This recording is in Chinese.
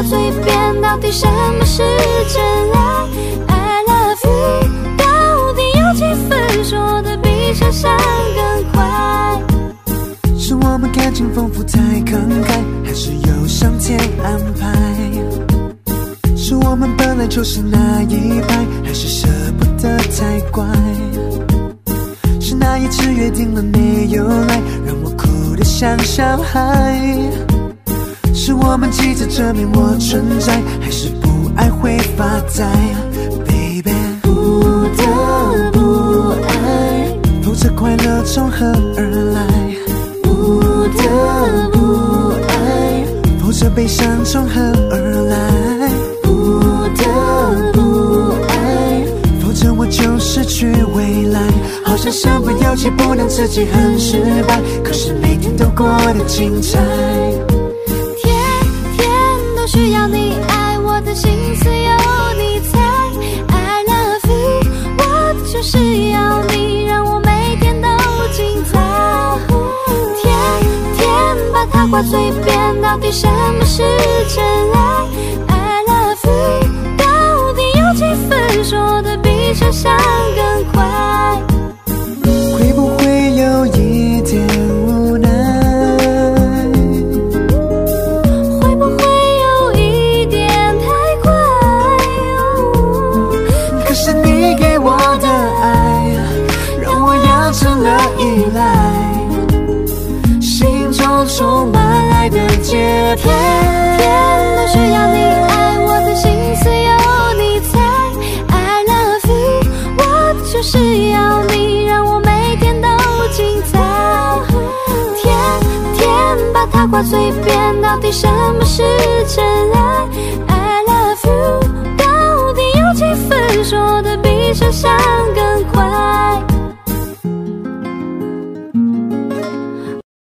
嘴边，到底什么是真爱 ？I love you， 到底有几分说的比想象更快？ 是我们感情丰富太慷慨，还是有上天安排？是我们本来就是那一派，还是舍不得太乖？是那一次约定了没有来，让我哭得像小孩？是我们急着证明我存在，还是不爱会发呆 ？Baby， 不得不爱， 否则快乐从何而来？ 不得不爱， 否则悲伤从何而来？ 不得不爱， 否则我就失去未来。好像身不由己，不能自己很失败，可是每天都过得精彩。 天天都需要你爱，我的心思有你猜。I love you， 我就是要你，让我每天都精彩。天天把它挂嘴边，到底什么是真爱 ？I love you， 到底有几分说的比想象更快？ 会不会有一点无奈？ 会不会有一点太快？ 可是你给我的爱，让我养成了依赖，心中充满爱的节拍。 天都需要你爱，我的心思有你猜。I love you， 我就是要你，让我每天都精彩。天天把它挂嘴边，到底什么是真爱 ？I love you， 到底有几分说的比想象